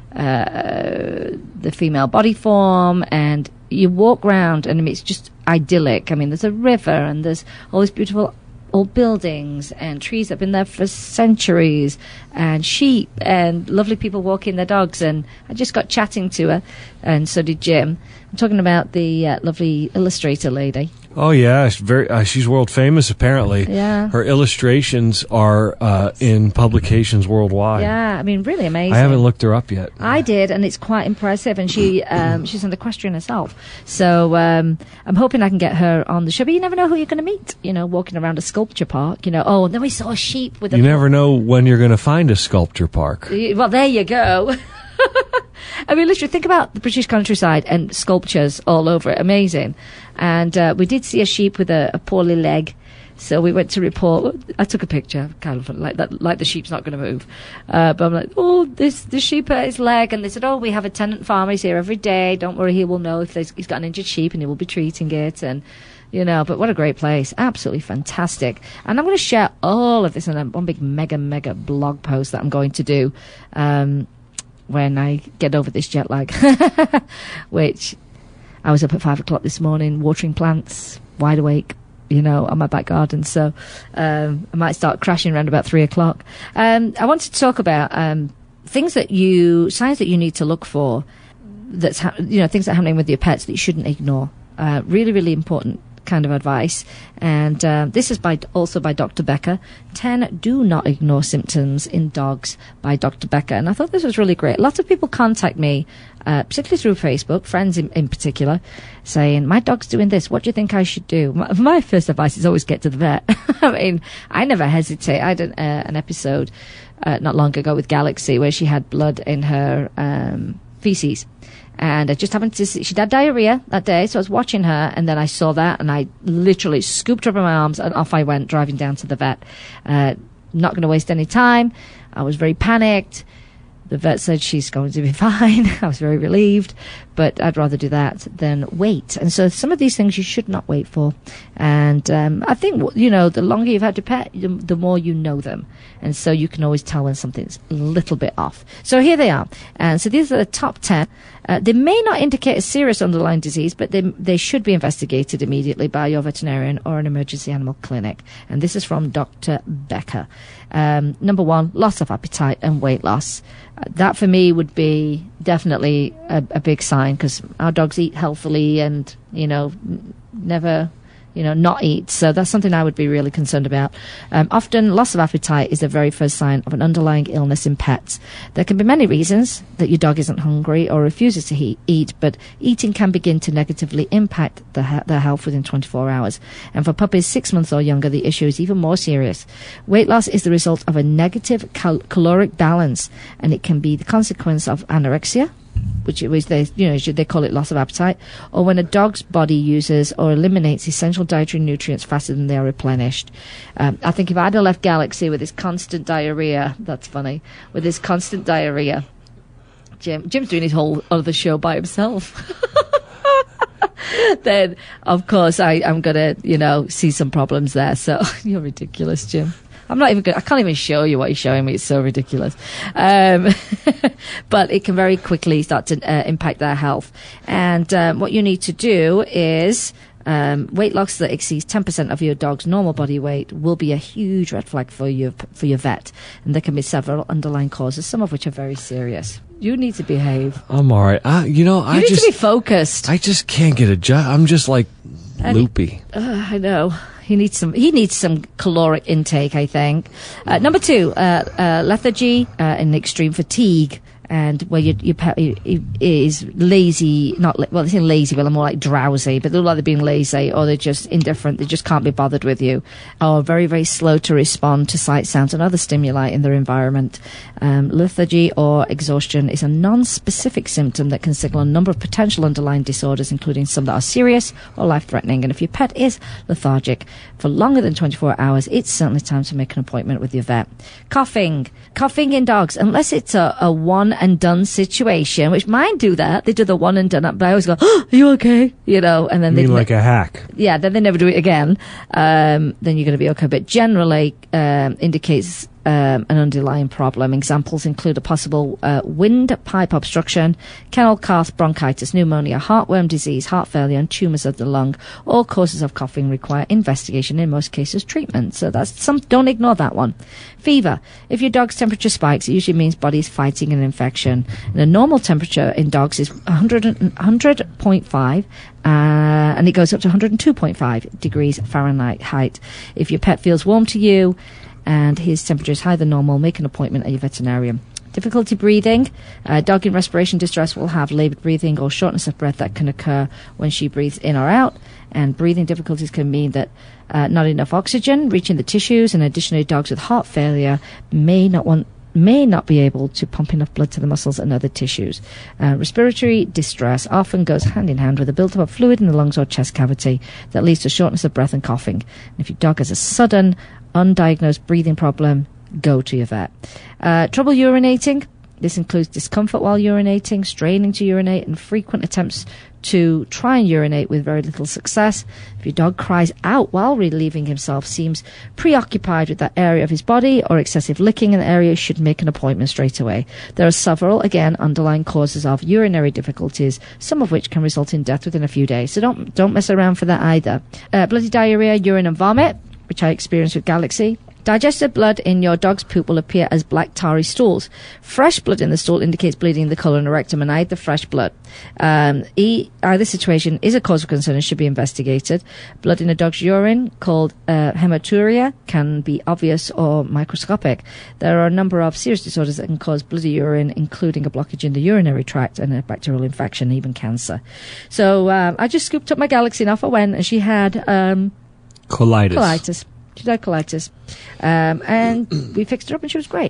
uh, the female body form. And you walk around and it's just idyllic. I mean, there's a river and there's all these beautiful old buildings and trees that have been there for centuries, and sheep and lovely people walking their dogs. And I just got chatting to her, and so did Jim. I'm talking about the uh, lovely illustrator lady. Oh yeah, she's very. Uh, she's world famous apparently. Yeah. Her illustrations are uh, in publications worldwide. Yeah, I mean, really amazing. I haven't looked her up yet. I did, and it's quite impressive. And she um, she's an equestrian herself, so um, I'm hoping I can get her on the show. But you never know who you're going to meet. You know, walking around a sculpture park. You know, oh, and then we saw a sheep with a. You never know when you're going to find a sculpture park. Well, there you go. I mean, literally, think about the British countryside and sculptures all over it. Amazing. And uh, we did see a sheep with a, a poorly leg. So we went to report. I took a picture, kind of like that, like the sheep's not going to move. Uh, but I'm like, oh, this the sheep hurt his leg, and they said, oh, we have a tenant farmer. He's here every day. Don't worry, he will know if there's, he's got an injured sheep, and he will be treating it. And you know, but what a great place! Absolutely fantastic. And I'm going to share all of this in a, one big mega mega blog post that I'm going to do um, when I get over this jet lag, which I was up at five o'clock this morning watering plants, wide awake. You know, on my back garden, so um, I might start crashing around about three o'clock. Um, I wanted to talk about um, things that you, signs that you need to look for. That's ha- you know, things that are happening with your pets that you shouldn't ignore. Uh, really, really important kind of advice. And uh, this is by also by Doctor Becker. ten Do Not Ignore Symptoms in Dogs by Doctor Becker. And I thought this was really great. Lots of people contact me, uh, particularly through Facebook, friends in, in particular, saying, my dog's doing this. What do you think I should do? My, my first advice is always get to the vet. I mean, I never hesitate. I had an, uh, an episode uh, not long ago with Galaxy where she had blood in her um, feces. And I just happened to see, she'd had diarrhea that day, so I was watching her, and then I saw that, and I literally scooped her up in my arms, and off I went, driving down to the vet. Uh, not going to waste any time. I was very panicked. The vet said she's going to be fine. I was very relieved, but I'd rather do that than wait. And so some of these things you should not wait for. And um, I think, you know, the longer you've had your pet, the more you know them. And so you can always tell when something's a little bit off. So here they are. And so these are the top ten. Uh, they may not indicate a serious underlying disease, but they they should be investigated immediately by your veterinarian or an emergency animal clinic. And this is from Doctor Becker. Um, number one, loss of appetite and weight loss. Uh, that for me would be definitely a, a big sign, because our dogs eat healthily and, you know, n- never you know, not eat. So that's something I would be really concerned about. Um, often, loss of appetite is the very first sign of an underlying illness in pets. There can be many reasons that your dog isn't hungry or refuses to he- eat, but eating can begin to negatively impact the he- their health within twenty-four hours. And for puppies six months or younger, the issue is even more serious. Weight loss is the result of a negative cal- caloric balance, and it can be the consequence of anorexia, which is they, you know, they call it loss of appetite, or when a dog's body uses or eliminates essential dietary nutrients faster than they are replenished. Um, I think if I'd have left Galaxy with his constant diarrhea, that's funny, with his constant diarrhea, Jim, Jim's doing his whole other show by himself. Then, of course, I, I'm going to, you know, see some problems there. So, you're ridiculous, Jim. I'm not even good. I can't even show you what he's showing me. It's so ridiculous. Um, but it can very quickly start to uh, impact their health. And um, what you need to do is um, weight loss that exceeds ten percent of your dog's normal body weight will be a huge red flag for your for your vet. And there can be several underlying causes, some of which are very serious. You need to behave. I'm all right. I, you know, You I need just to be focused. I just can't get a job. I'm just like And- loopy. Uh, I know. He needs some. He needs some caloric intake, I think. Uh, number two, uh, uh, lethargy uh, and extreme fatigue, and where your your pet is lazy. Not la- well, they say lazy, but they're more like drowsy. But they look like they're being lazy, or they're just indifferent. They just can't be bothered with you, or very very slow to respond to sight, sounds, and other stimuli in their environment. Um, lethargy or exhaustion is a non-specific symptom that can signal a number of potential underlying disorders, including some that are serious or life-threatening. And if your pet is lethargic for longer than twenty-four hours, it's certainly time to make an appointment with your vet. Coughing. Coughing in dogs, unless it's a, a one-and-done situation, which mine do that. They do the one-and-done, but I always go, oh, are you okay? You know, and then I they... mean, like a hack. Yeah, then they never do it again. Um, then you're going to be okay. But generally um, indicates um, an underlying problem. Examples include a possible uh, windpipe obstruction, kennel cough, bronchitis, pneumonia, heartworm disease, heart failure, and tumours of the lung. All causes of coughing require investigation, in most cases treatment. So that's some. Don't ignore that one. Fever. If your dog's temperature spikes, it usually means body is fighting an infection. And a normal temperature in dogs is one hundred, one hundred point five. Uh, and it goes up to one hundred two point five degrees Fahrenheit height. If your pet feels warm to you and his temperature is higher than normal, make an appointment at your veterinarian. Difficulty breathing. A dog in respiration distress will have laboured breathing or shortness of breath that can occur when she breathes in or out. And breathing difficulties can mean that uh, not enough oxygen reaching the tissues, and additionally dogs with heart failure may not want may not be able to pump enough blood to the muscles and other tissues. Uh, respiratory distress often goes hand in hand with a buildup of fluid in the lungs or chest cavity that leads to shortness of breath and coughing. And if your dog has a sudden, undiagnosed breathing problem, go to your vet. Uh, trouble urinating. This includes discomfort while urinating, straining to urinate, and frequent attempts to try and urinate with very little success. If your dog cries out while relieving himself, seems preoccupied with that area of his body, or excessive licking in the area, you should make an appointment straight away. There are several, again, underlying causes of urinary difficulties, some of which can result in death within a few days. So don't don't mess around for that either. Uh, bloody diarrhea, urine and vomit, which I experienced with Galaxy. Digested blood in your dog's poop will appear as black tarry stools. Fresh blood in the stool indicates bleeding in the colon or rectum, and either fresh blood. Um, e, either situation is a cause of concern and should be investigated. Blood in a dog's urine, called uh, hematuria, can be obvious or microscopic. There are a number of serious disorders that can cause bloody urine, including a blockage in the urinary tract and a bacterial infection, even cancer. So um, I just scooped up my Galaxy and off I went, and she had um, Colitis. Colitis. She had colitis. Um, and we fixed her up and she was great.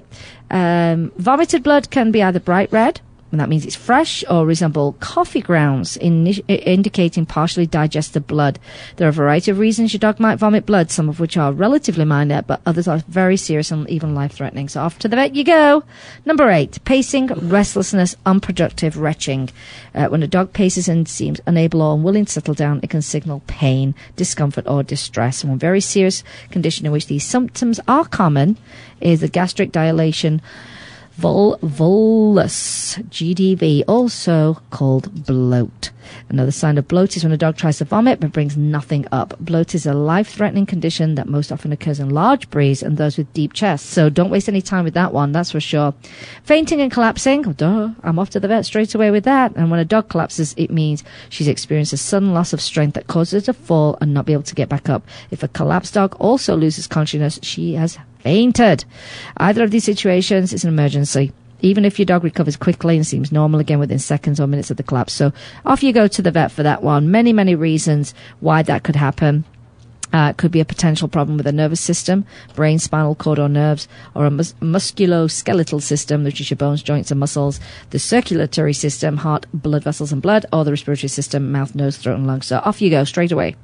Um, vomited blood can be either bright red, and that means it's fresh, or resemble coffee grounds, in, indicating partially digested blood. There are a variety of reasons your dog might vomit blood, some of which are relatively minor, but others are very serious and even life-threatening. So off to the vet you go. Number eight, pacing, restlessness, unproductive retching. Uh, when a dog paces and seems unable or unwilling to settle down, it can signal pain, discomfort, or distress. And one very serious condition in which these symptoms are common is the gastric dilation, Volvulus, G D V, also called bloat. Another sign of bloat is when a dog tries to vomit but brings nothing up. Bloat is a life-threatening condition that most often occurs in large breeds and those with deep chests. So don't waste any time with that one, that's for sure. Fainting and collapsing, oh, duh, I'm off to the vet straight away with that. And when a dog collapses, it means she's experienced a sudden loss of strength that causes her to fall and not be able to get back up. If a collapsed dog also loses consciousness, she has fainted. Either of these situations is an emergency, even if your dog recovers quickly and seems normal again within seconds or minutes of the collapse. So off you go to the vet for that one. Many, many reasons why that could happen. Uh, it could be a potential problem with the nervous system, brain, spinal cord or nerves, or a mus- musculoskeletal system, which is your bones, joints and muscles, the circulatory system, heart, blood vessels and blood, or the respiratory system, mouth, nose, throat and lungs. So off you go straight away.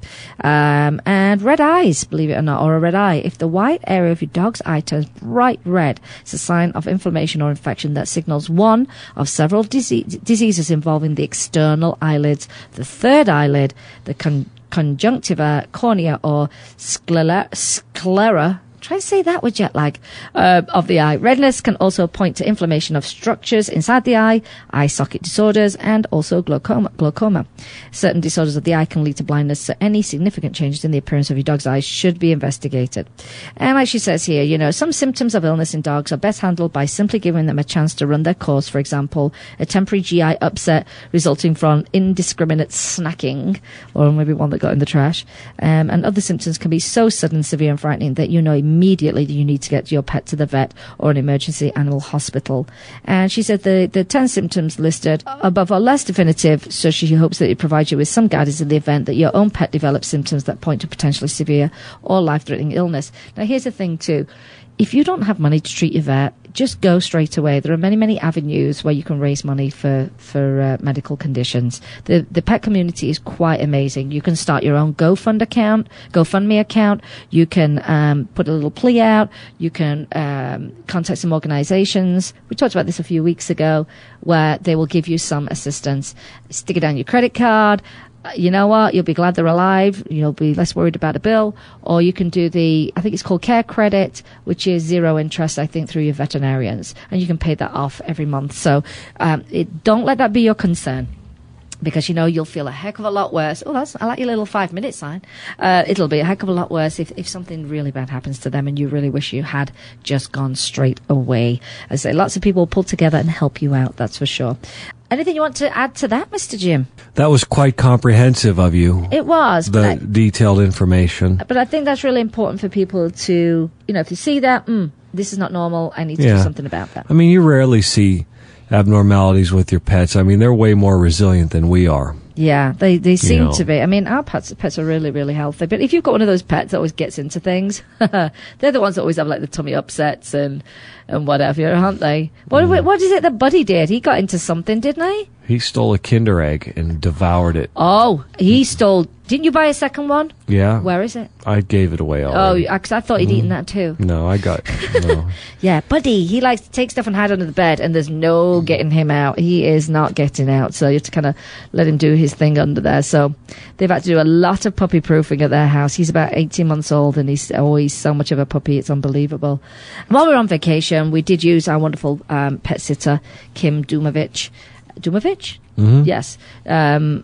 Um, and red eyes, believe it or not, or a red eye. If the white area of your dog's eye turns bright red, it's a sign of inflammation or infection that signals one of several disease- diseases involving the external eyelids, the third eyelid, the con- conjunctiva, cornea, or sclera, sclera, try to say that with jet lag, uh, of the eye. Redness can also point to inflammation of structures inside the eye, eye socket disorders, and also glaucoma. glaucoma. Certain disorders of the eye can lead to blindness, so any significant changes in the appearance of your dog's eyes should be investigated. And like she says here, you know, some symptoms of illness in dogs are best handled by simply giving them a chance to run their course. For example, a temporary G I upset resulting from indiscriminate snacking, or maybe one that got in the trash. Um, and other symptoms can be so sudden, severe, and frightening that you know immediately that you need to get your pet to the vet or an emergency animal hospital. And she said the, the ten symptoms listed above are less definitive, so she hopes that it provides you with some guidance in the event that your own pet develops symptoms that point to potentially severe or life-threatening illness. Now, here's the thing, too. If you don't have money to treat your vet, just go straight away. There are many, many avenues where you can raise money for, for uh, medical conditions. The the pet community is quite amazing. You can start your own GoFund account, GoFundMe account. You can um, put a little plea out. You can um, contact some organizations. We talked about this a few weeks ago, where they will give you some assistance. Stick it down your credit card. Uh, you know what? You'll be glad they're alive. You'll be less worried about a bill. Or you can do the, I think it's called Care Credit, which is zero interest, I think, through your veterinarians. And you can pay that off every month. So um, it, don't let that be your concern. Because, you know, you'll feel a heck of a lot worse. Oh, that's, I like your little five minute sign. Uh, it'll be a heck of a lot worse if, if something really bad happens to them and you really wish you had just gone straight away. I say lots of people pull together and help you out, that's for sure. Anything you want to add to that, Mister Jim? That was quite comprehensive of you. It was. The but I, detailed information. But I think that's really important for people to, you know, if you see that, mm, this is not normal, I need to Yeah. do something about that. I mean, you rarely see abnormalities with your pets. I mean, they're way more resilient than we are. Yeah, they, they seem know. to be. I mean, our pets pets are really, really healthy. But if you've got one of those pets that always gets into things, they're the ones that always have like the tummy upsets and, and whatever, aren't they? What, Mm. what is it that Buddy did? He got into something, didn't he? He stole a Kinder Egg and devoured it. Oh, he stole. Didn't you buy a second one? Yeah. Where is it? I gave it away Oh, already. because I thought he'd eaten that too. No, I got no. Yeah, Buddy, he likes to take stuff and hide under the bed, and there's no getting him out. He is not getting out, so you have to kind of let him do his thing under there. So they've had to do a lot of puppy proofing at their house. He's about eighteen months old, and he's always so much of a puppy, it's unbelievable. While we were on vacation, we did use our wonderful um, pet sitter, Kim Dumovich. Dumovich? Mhm. Yes. Um,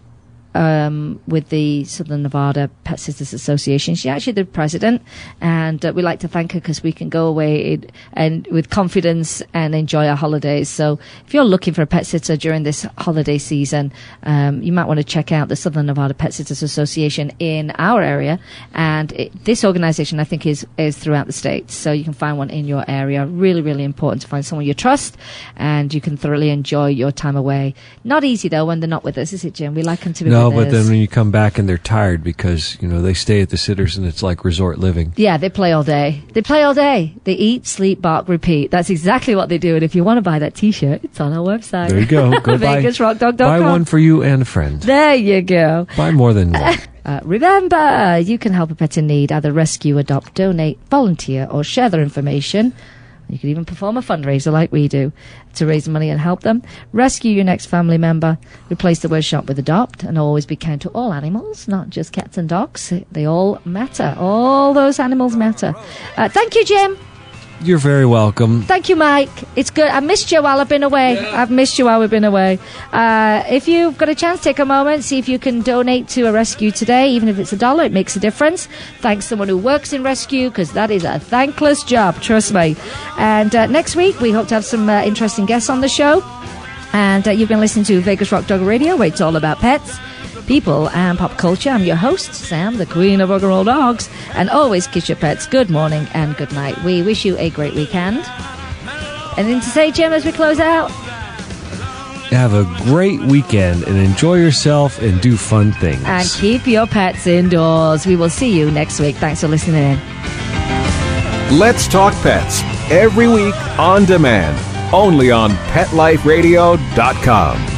um, with the Southern Nevada Pet Sisters Association. She's actually the president, and uh, we like to thank her because we can go away in, and with confidence and enjoy our holidays. So if you're looking for a pet sitter during this holiday season, um, you might want to check out the Southern Nevada Pet Sisters Association in our area. And it, this organization, I think, is, is throughout the state. So you can find one in your area. Really, really important to find someone you trust, and you can thoroughly enjoy your time away. Not easy, though, when they're not with us, is it, Jim? We like them to be No, with but us. then when you come back and they're tired because, you know, they stay at the sitters and it's like resort living. Yeah, they play all day. They play all day. They eat, sleep, bark, repeat. That's exactly what they do. And if you want to buy that T-shirt, it's on our website. There you go. Go buy, Vegas Rock Dog dot buy com. one for you and a friend. There you go. Buy more than one. Uh, remember, you can help a pet in need, either rescue, adopt, donate, volunteer, or share their information. You can even perform a fundraiser like we do to raise money and help them. Rescue your next family member. Replace the word shop with adopt, and always be kind to all animals, not just cats and dogs. They all matter. All those animals matter. Uh, thank you, Jim. You're very welcome. Thank you, Mike. It's good. I missed you while I've been away. Yeah. I've missed you while we've been away. Uh, if you've got a chance, take a moment, see if you can donate to a rescue today. Even if it's a dollar, it makes a difference. Thanks to someone who works in rescue, because that is a thankless job, trust me. And uh, next week, we hope to have some uh, interesting guests on the show. And uh, you've been listening to Vegas Rock Dog Radio, where it's all about pets, people, and pop culture. I'm your host, Sam, the queen of rock and roll dogs. And always kiss your pets good morning and good night. We wish you a great weekend. Anything to say, Jim, as we close out? Have a great weekend and enjoy yourself and do fun things. And keep your pets indoors. We will see you next week. Thanks for listening in. Let's Talk Pets, every week on demand, only on pet life radio dot com.